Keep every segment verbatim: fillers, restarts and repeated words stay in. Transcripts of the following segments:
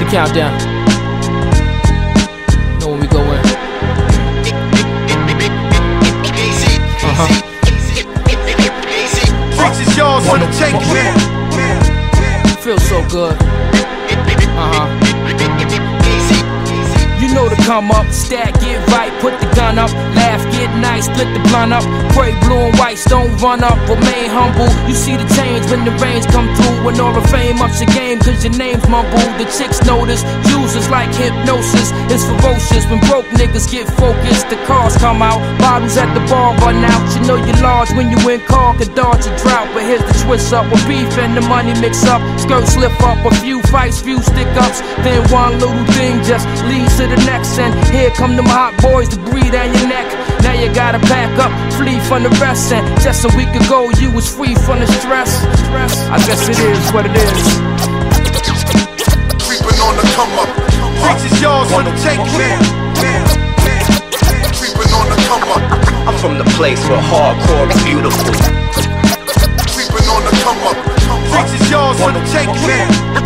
Countdown. Know when we go in. Uh-huh. Streets is yours for the taking. Feels so good. Uh-huh. You know to come up, stack, get right, put the gun up, laugh, get nice, split the blunt up, pray blue and whites, don't run up, remain humble. You see the change when the rains come through, when all the fame ups your game, cause your name's mumbled. The chicks notice, users like hypnosis, it's ferocious when broke niggas get focused. The cars come out, bottles at the bar run out. You know you're large when you in car, could dodge a drought. But here's the twist up, with beef and the money mix up, skirts slip up, a few fights, few stick ups, then one little thing just leads to the next, and here come them hot boys to breathe down your neck. Now you gotta pack up, flee from the rest, and just a week ago you was free from the stress. I guess it is what it is. Creeping on the come up, streets is yours for the taking. Creeping on the come up, I'm from the place where hardcore is beautiful. Creeping on the come up, streets is yours for the taking.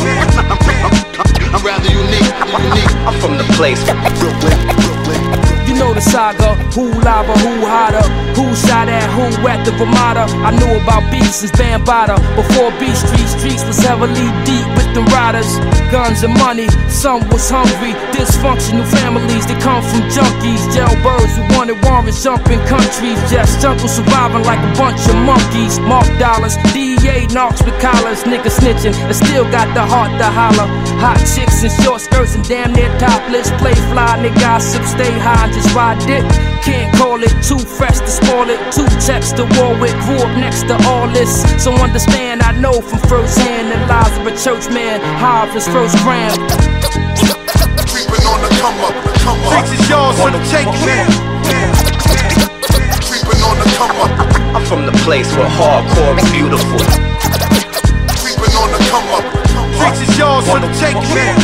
I'm rather unique, unique. I'm from the place where Brooklyn, Brooklyn. You know the saga, who lava, who hotter, who shot at who at the Ramada. I knew about beats since Bambaataa. Before Beat Street, streets was heavily deep with the riders. Guns and money, some was hungry. Dysfunctional families that come from junkies. Jailbirds who wanted warrants, jumping countries. Just jungle surviving like a bunch of monkeys. Mark dollars, D E A knocks with collars. Niggas snitching and still got the heart to holler. Hot chicks in short skirts and damn near topless. Play fly, nigga gossip, stay high and just ride it. Can't call it too fresh to spoil it. Two checks to war with, grew up next to all this. So understand, I know from first hand the lives of a church man. High his first gram. Creeping on the come up, come up. Streets is yours for the taking. Creeping on the come up, I'm from the place where hardcore is beautiful. Creeping on the come up, streets is yours for the taking.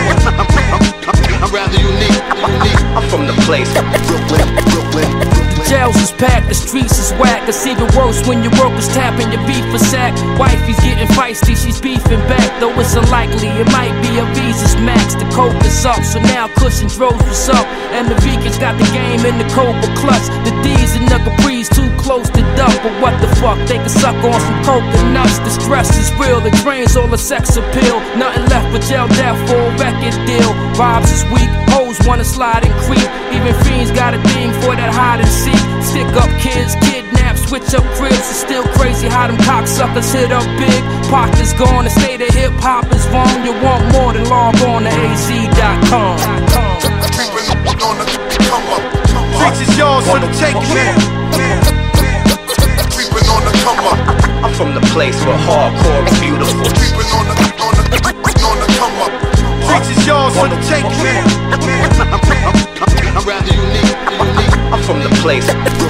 I'm rather unique, unique. I'm from the place where Brooklyn, Brooklyn, Brooklyn. Jails is packed, the streets is whack. It's even worse when your workers tapping your beef for sack. Wifey's getting feisty, she's beefing back. Though it's unlikely, it might be a Visa's max. The coke is up, so now Cushion Droves what's up. And the Vegans got the game in the Cobra clutch. The D's and the Capri's too close to duck. But what the fuck, they can suck on some coconuts. The stress is real, it drains all the sex appeal. Nothing left but jail death for a record deal. Vibes is weak, hoes wanna slide and creep. Even fiends got a thing for that hide and seek. Stick up kids, kidnap, switch up cribs. It's still crazy how them cocksuckers hit up big. Pockets gone, the state of hip hop is wrong. You want more than log on to A Z dot com. Creeping on the come up, streets is yours for the taking. Creeping on the come up, I'm from the place where hardcore is beautiful. creeping on the on the on the come up, streets is yours for the taking. I'm rather unique, unique. I'm from the place